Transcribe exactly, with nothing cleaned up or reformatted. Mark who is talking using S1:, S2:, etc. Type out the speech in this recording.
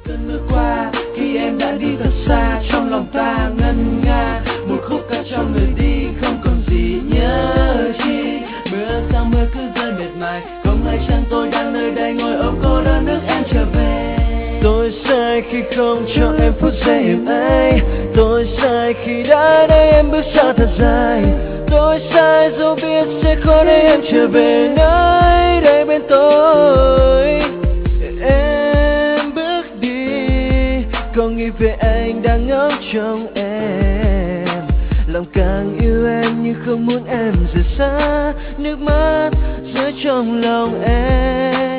S1: cơn mưa qua khi em đã đi thật xa, trong lòng ta ngân nga một khúc ca cho người đi không còn gì nhớ chi. Mưa sao mưa cứ rơi mệt mài, không hay chăng tôi đang nơi đây ngồi ôm cô đơn nước em trở về. Tôi sai khi không cho em phút giây êm ái, tôi sai khi đã để em bước xa thật dài. Tôi sai dù biết sẽ khó để em trở về nơi đây bên tôi. Em bước đi, còn nghĩ về anh đang ngóng trong em. Lòng càng yêu em nhưng không muốn em rời xa, nước mắt rơi trong lòng em.